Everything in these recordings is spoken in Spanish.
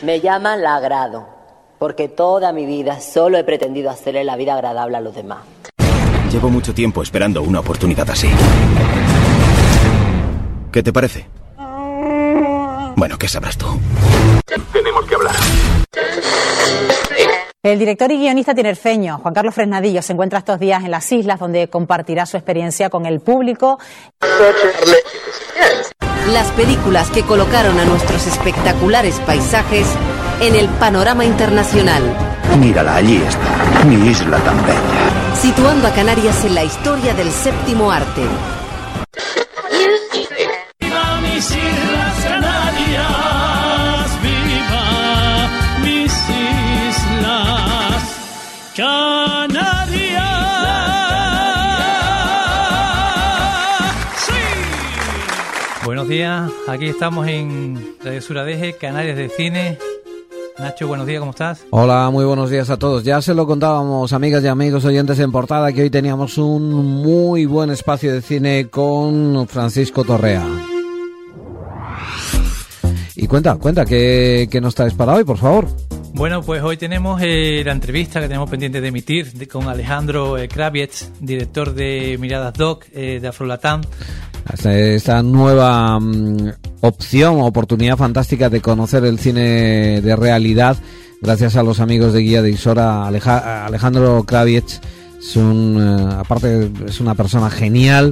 Me llaman la agrado, porque toda mi vida solo he pretendido hacerle la vida agradable a los demás. Llevo mucho tiempo esperando una oportunidad así. ¿Qué te parece? Bueno, ¿qué sabrás tú? Tenemos que hablar. El director y guionista tinerfeño Juan Carlos Fresnadillo se encuentra estos días en las islas, donde compartirá su experiencia con el público. Las películas que colocaron a nuestros espectaculares paisajes en el panorama internacional. Mírala, allí está, mi isla tan bella. Situando a Canarias en la historia del séptimo arte. ¡Viva mis islas Canarias! ¡Viva mis islas Canarias! ¡Sí! Buenos días, aquí estamos en Radio Suradeje, Canarias de Cine. Nacho, buenos días, ¿cómo estás? Hola, muy buenos días a todos. Ya se lo contábamos, amigas y amigos oyentes en Portada, que hoy teníamos un muy buen espacio de cine con Francisco Torrea. Y cuenta, ¿qué nos traes para hoy, por favor? Bueno, pues hoy tenemos la entrevista que tenemos pendiente de emitir con Alejandro Kravietz, director de Miradas Doc, de Afrolatán. Esta nueva opción, oportunidad fantástica de conocer el cine de realidad, gracias a los amigos de Guía de Isora. Alejandro Kravietz aparte es una persona genial,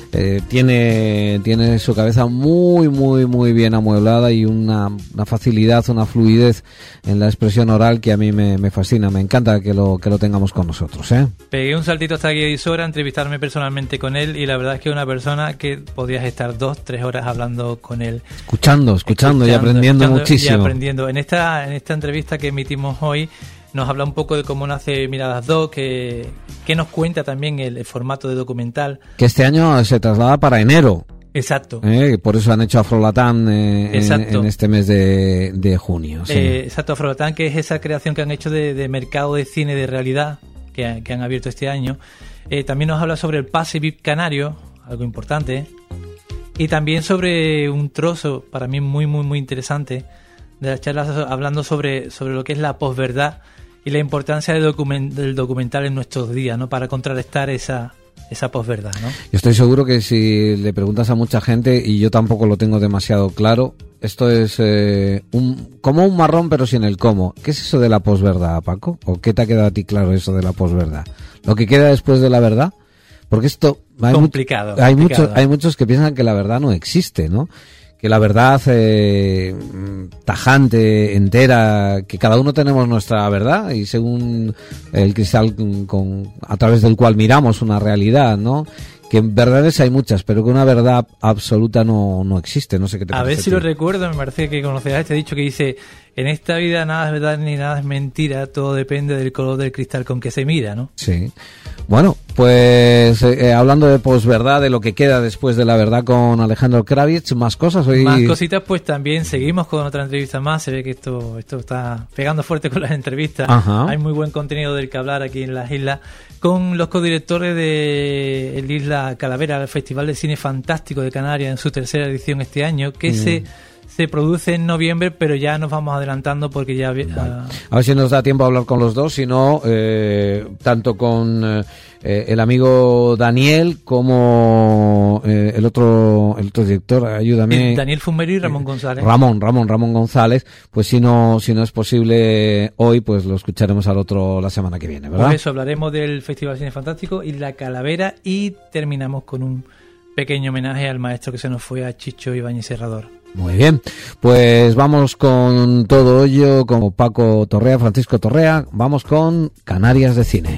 tiene su cabeza muy bien amueblada y una facilidad, una fluidez en la expresión oral que a mí me fascina. Me encanta que lo tengamos con nosotros, ¿eh? Pegué un saltito hasta Guía de Isora, entrevistarme personalmente con él, y la verdad es que es una persona que podrías estar 2-3 horas hablando con él, escuchando y aprendiendo muchísimo. En esta entrevista que emitimos hoy nos habla un poco de cómo nace Miradas Doc, que nos cuenta también el formato de documental. Que este año se traslada para enero. Exacto. Por eso han hecho Afrolatán en este mes de junio. Sí. Exacto, Afrolatán, que es esa creación que han hecho de mercado de cine de realidad que han abierto este año. También nos habla sobre el pase VIP canario, algo importante. Y también sobre un trozo, para mí muy interesante, de las charlas, hablando sobre lo que es la posverdad y la importancia del documental en nuestros días, ¿no? Para contrarrestar esa posverdad, ¿no? Yo estoy seguro que si le preguntas a mucha gente, y yo tampoco lo tengo demasiado claro, esto es como un marrón pero sin el cómo. ¿Qué es eso de la posverdad, Paco? ¿O qué te ha quedado a ti claro eso de la posverdad? ¿Lo que queda después de la verdad? Porque esto... Complicado. Hay muchos que piensan que la verdad no existe, ¿no? Que la verdad tajante, entera, que cada uno tenemos nuestra verdad, y según el cristal a través del cual miramos una realidad, ¿no? Que verdades hay muchas, pero que una verdad absoluta no existe. No sé qué te parece. A ver si lo recuerdo, me parece que conocerás este dicho que dice: en esta vida nada es verdad ni nada es mentira, todo depende del color del cristal con que se mira, ¿no? Sí. Bueno, pues hablando de posverdad, de lo que queda después de la verdad, con Alejandro Kravietz, más cosas hoy. Más cositas, pues también seguimos con otra entrevista más. Se ve que esto está pegando fuerte con las entrevistas. Ajá. Hay muy buen contenido del que hablar aquí en las islas, con los codirectores de el Isla Calavera, el Festival de Cine Fantástico de Canarias, en su tercera edición este año, que se produce en noviembre, pero ya nos vamos adelantando porque ya... A ver si nos da tiempo a hablar con los dos, si no, tanto con el amigo Daniel como el otro director, ayúdame. Daniel Fumero y Ramón González. Ramón González, pues si no es posible hoy, pues lo escucharemos al otro la semana que viene, ¿verdad? Por eso hablaremos del Festival de Cine Fantástico y La Calavera, y terminamos con un pequeño homenaje al maestro que se nos fue, a Chicho Ibáñez Serrador. Muy bien, pues vamos con todo ello, con Paco Torrea, Francisco Torrea. Vamos con Canarias de Cine.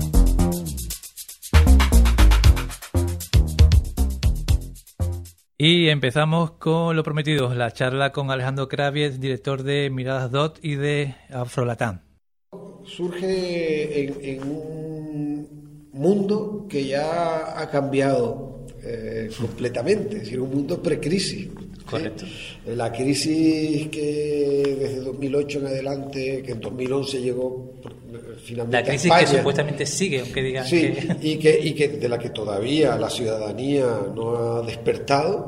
Y empezamos con lo prometido, la charla con Alejandro Kravietz, director de Miradas Doc y de Afrolatán. Surge en un mundo que ya ha cambiado completamente, es decir, un mundo precrisis. Correcto. La crisis que desde 2008 en adelante, que en 2011 llegó finalmente la crisis a España, que supuestamente sigue, aunque digan sí, y que de la que todavía la ciudadanía no ha despertado,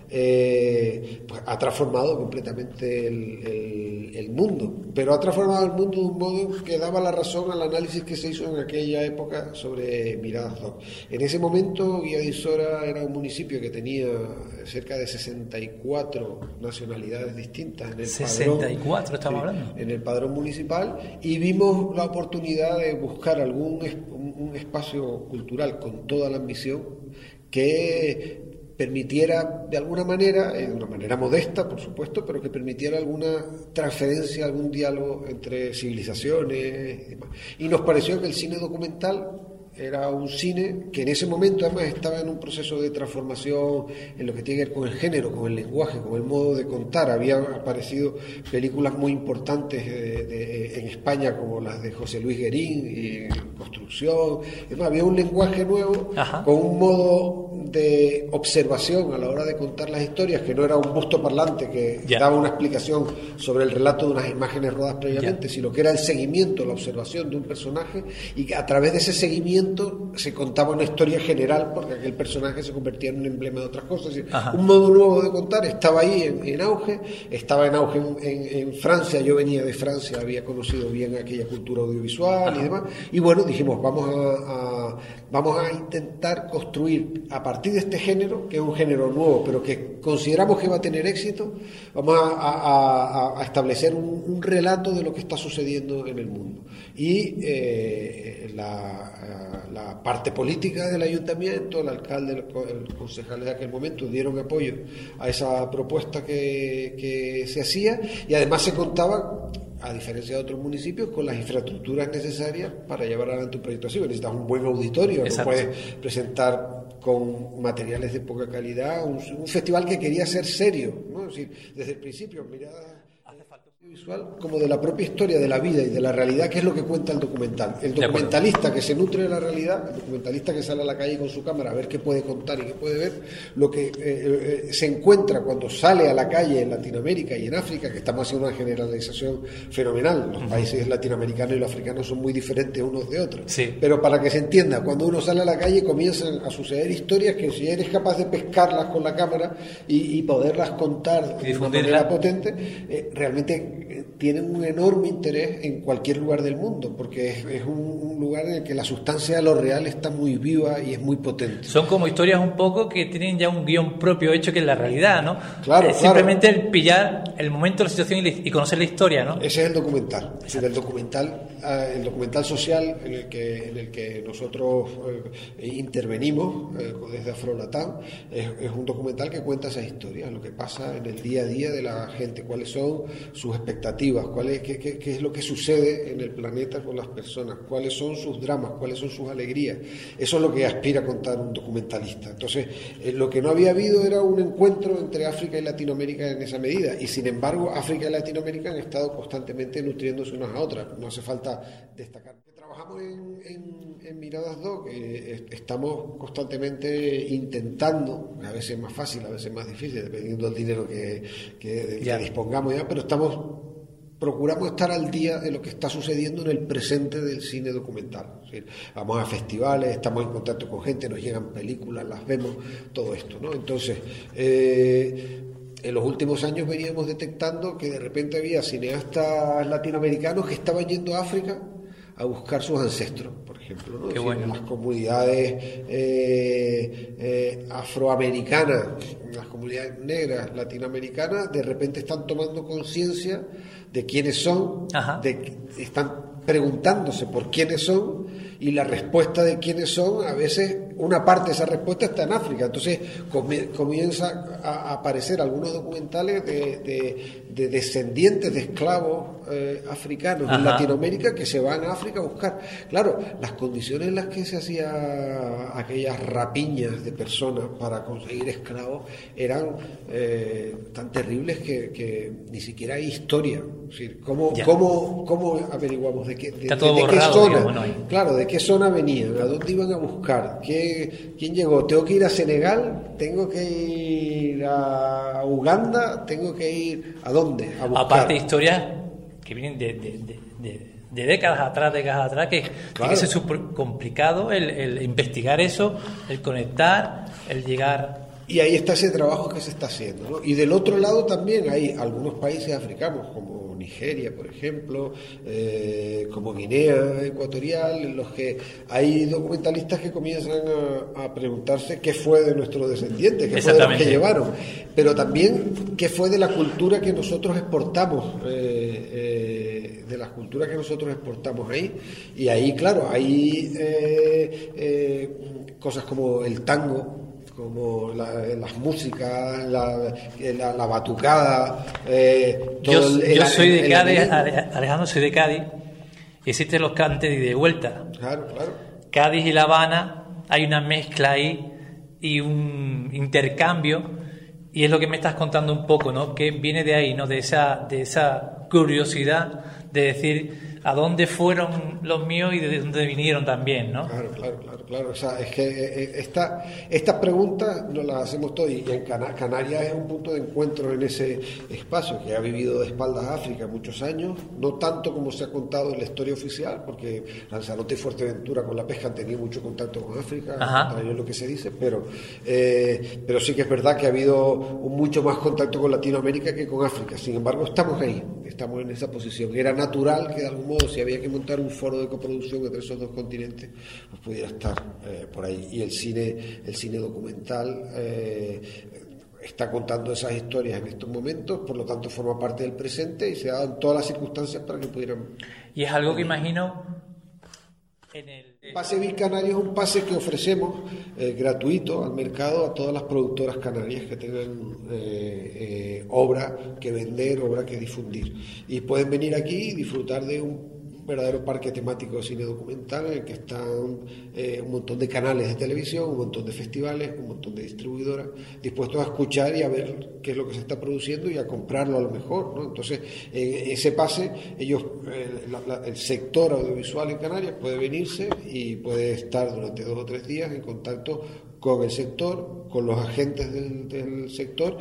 pues ha transformado completamente el mundo, pero ha transformado el mundo de un modo que daba la razón al análisis que se hizo en aquella época sobre Miradas Doc. En ese momento Guía de Isora era un municipio que tenía cerca de 64 nacionalidades distintas en el 64 padrón, estamos hablando. En el padrón municipal, y vimos la oportunidad de buscar un espacio cultural con toda la ambición que permitiera de alguna manera, de una manera modesta por supuesto, pero que permitiera alguna transferencia, algún diálogo entre civilizaciones y demás. Y nos pareció que el cine documental era un cine que en ese momento además estaba en un proceso de transformación en lo que tiene que ver con el género, con el lenguaje, con el modo de contar. Había aparecido películas muy importantes en España como las de José Luis Guerín y Construcción. Además, había un lenguaje nuevo, ajá, con un modo de observación a la hora de contar las historias, que no era un busto parlante que daba una explicación sobre el relato de unas imágenes rodadas previamente, sino que era el seguimiento, la observación de un personaje, y que a través de ese seguimiento se contaba una historia general, porque aquel personaje se convertía en un emblema de otras cosas. Es decir, un modo nuevo de contar estaba ahí en auge, estaba en auge en Francia. Yo venía de Francia, había conocido bien aquella cultura audiovisual y demás, y bueno, dijimos, vamos a intentar construir a partir de este género, que es un género nuevo, pero que consideramos que va a tener éxito, vamos a establecer un relato de lo que está sucediendo en el mundo. Y la parte política del ayuntamiento, el alcalde, el concejal de aquel momento dieron apoyo a esa propuesta que se hacía, y además se contaba, a diferencia de otros municipios, con las infraestructuras necesarias para llevar adelante un proyecto así. Necesitas un buen auditorio, no puedes presentar con materiales de poca calidad un festival que quería ser serio, ¿no? Es decir, desde el principio, Miradas visual como de la propia historia de la vida y de la realidad, que es lo que cuenta el documental. El documentalista que se nutre de la realidad, el documentalista que sale a la calle con su cámara a ver qué puede contar y qué puede ver, lo que se encuentra cuando sale a la calle en Latinoamérica y en África, que estamos haciendo una generalización fenomenal. Los países latinoamericanos y los africanos son muy diferentes unos de otros, pero para que se entienda, cuando uno sale a la calle comienzan a suceder historias que, si eres capaz de pescarlas con la cámara y poderlas contar de una manera potente, realmente tienen un enorme interés en cualquier lugar del mundo, porque es un lugar en el que la sustancia de lo real está muy viva y es muy potente. Son como historias un poco que tienen ya un guión propio hecho, que es la realidad, ¿no? Claro, simplemente el pillar el momento, la situación y conocer la historia, ¿no? Ese es el documental. Es decir, el documental social en el que nosotros intervenimos desde Afrolatam es un documental que cuenta esas historias, lo que pasa en el día a día de la gente, cuáles son sus expectativas, qué es lo que sucede en el planeta con las personas, cuáles son sus dramas, cuáles son sus alegrías. Eso es lo que aspira a contar un documentalista. Entonces, lo que no había habido era un encuentro entre África y Latinoamérica en esa medida, y sin embargo África y Latinoamérica han estado constantemente nutriéndose unas a otras. No hace falta destacar. Trabajamos en Miradas Doc, estamos constantemente intentando, a veces más fácil, a veces más difícil, dependiendo del dinero que dispongamos ya, pero procuramos estar al día de lo que está sucediendo en el presente del cine documental. Es decir, vamos a festivales, estamos en contacto con gente, nos llegan películas, las vemos, todo esto, ¿no? Entonces, en los últimos años veníamos detectando que de repente había cineastas latinoamericanos que estaban yendo a África a buscar sus ancestros, por ejemplo, ¿no? Qué bueno. Las comunidades afroamericanas, las comunidades negras latinoamericanas, de repente están tomando conciencia de quiénes son, están preguntándose por quiénes son, y la respuesta de quiénes son, a veces una parte de esa respuesta está en África. Entonces comienza a aparecer algunos documentales de descendientes de esclavos africanos en Latinoamérica que se van a África a buscar. Claro, las condiciones en las que se hacía aquellas rapiñas de personas para conseguir esclavos eran tan terribles que ni siquiera hay historia. Es decir, ¿cómo averiguamos de qué zona? Digamos, ¿no? Claro, de qué zona venían, a dónde iban a buscar, quién llegó. Tengo que ir a Senegal, tengo que ir a Uganda, tengo que ir ¿a dónde? A buscar. Aparte de historias que vienen de décadas atrás, que tiene que ser súper complicado el investigar eso, el conectar, el llegar Y ahí está ese trabajo que se está haciendo, ¿no? Y del otro lado también hay algunos países africanos, como Nigeria, por ejemplo, como Guinea Ecuatorial, en los que hay documentalistas que comienzan a preguntarse qué fue de nuestros descendientes, qué fue de los que llevaron, pero también qué fue de la cultura que nosotros exportamos, ahí. Y ahí, claro, hay cosas como el tango, como las músicas, la batucada. Yo soy de Cádiz, Alejandro, soy de Cádiz. Existen los cantes de vuelta. Claro. Cádiz y La Habana, hay una mezcla ahí y un intercambio, y es lo que me estás contando un poco, ¿no? Que viene de ahí, ¿no? De esa curiosidad de decir a dónde fueron los míos y de dónde vinieron también, ¿no? Claro. O sea, es que estas preguntas nos las hacemos todos, y en Canarias es un punto de encuentro en ese espacio que ha vivido de espaldas a África muchos años, no tanto como se ha contado en la historia oficial, porque Lanzarote y Fuerteventura con la pesca han tenido mucho contacto con África, es lo que se dice, pero sí que es verdad que ha habido mucho más contacto con Latinoamérica que con África. Sin embargo, estamos ahí, estamos en esa posición. Era natural que de algún modo, si había que montar un foro de coproducción entre esos dos continentes, pues pudiera estar por ahí. Y el cine documental está contando esas historias en estos momentos, por lo tanto forma parte del presente y se dan todas las circunstancias para que pudieran. Y es algo que imagino en el Pase VIP Canario es un pase que ofrecemos gratuito al mercado a todas las productoras canarias que tengan obra que vender, obra que difundir, y pueden venir aquí y disfrutar de un verdadero parque temático de cine documental en el que están un montón de canales de televisión, un montón de festivales, un montón de distribuidoras dispuestos a escuchar y a ver qué es lo que se está produciendo y a comprarlo a lo mejor, ¿no? Entonces, ese pase, el sector audiovisual en Canarias puede venirse y puede estar durante 2 o 3 días en contacto con el sector, con los agentes del sector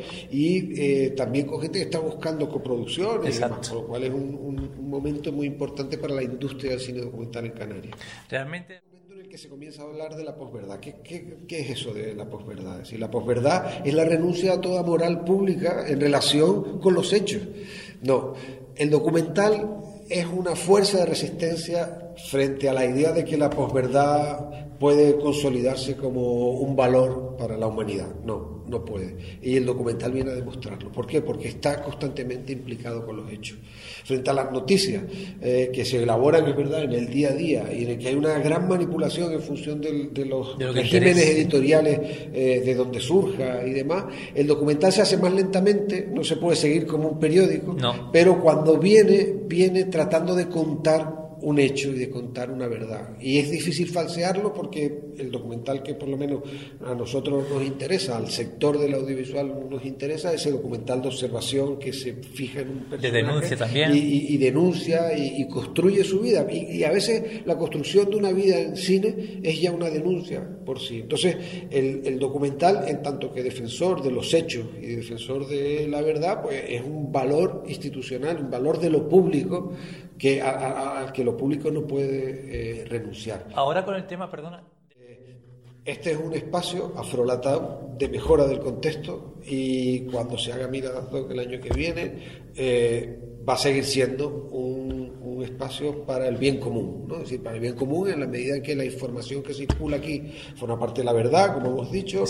y también con gente que está buscando coproducciones y demás, con lo cual es un momento muy importante para la industria del cine documental en Canarias. Realmente En el que se comienza a hablar de la posverdad. ¿Qué es eso de la posverdad? Es decir, la posverdad es la renuncia a toda moral pública en relación con los hechos. No, el documental es una fuerza de resistencia frente a la idea de que la posverdad puede consolidarse como un valor para la humanidad. No puede. Y el documental viene a demostrarlo. ¿Por qué? Porque está constantemente implicado con los hechos. Frente a las noticias que se elaboran, es verdad, en el día a día, y en el que hay una gran manipulación en función de los regímenes editoriales de donde surja y demás, el documental se hace más lentamente, no se puede seguir como un periódico, pero cuando viene tratando de contar un hecho y de contar una verdad. Y es difícil falsearlo porque el documental que por lo menos a nosotros nos interesa, al sector del audiovisual nos interesa, ese documental de observación que se fija en un personaje. De denuncia también. Y denuncia y construye su vida. Y a veces la construcción de una vida en cine es ya una denuncia por sí. Entonces, el documental, en tanto que defensor de los hechos y defensor de la verdad, pues es un valor institucional, un valor de lo público que al que lo público no puede renunciar. Ahora con el tema, perdona. Este es un espacio afrolatado de mejora del contexto y cuando se haga Mirador el año que viene va a seguir siendo un espacio para el bien común, ¿no? Es decir, para el bien común en la medida en que la información que circula aquí forma parte de la verdad, como hemos dicho,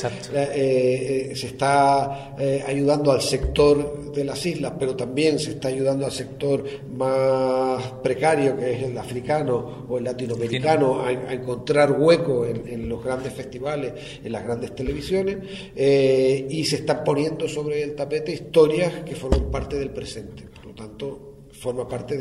se está ayudando al sector de las islas, pero también se está ayudando al sector más precario, que es el africano o el latinoamericano, a encontrar hueco en los grandes festivales, en las grandes televisiones, y se están poniendo sobre el tapete historias que forman parte del presente. Por lo tanto, forma parte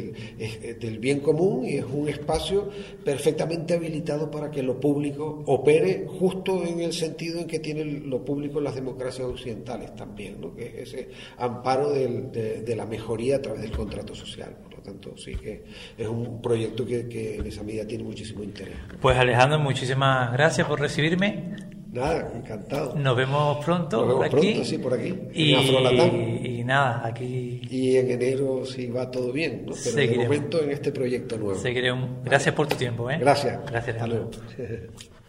del bien común y es un espacio perfectamente habilitado para que lo público opere justo en el sentido en que tiene lo público en las democracias occidentales también, ¿no? Que es ese amparo de la mejoría a través del contrato social. Por lo tanto, sí que es un proyecto que en esa medida tiene muchísimo interés. Pues Alejandro, muchísimas gracias por recibirme. Nada, encantado. Nos vemos pronto. Nos vemos pronto, sí, por aquí. Y nada, aquí. Y en enero, si va todo bien, ¿no? Pero de momento en este proyecto nuevo. Seguiremos. Gracias por tu tiempo, ¿eh? Gracias. Gracias. Hasta luego.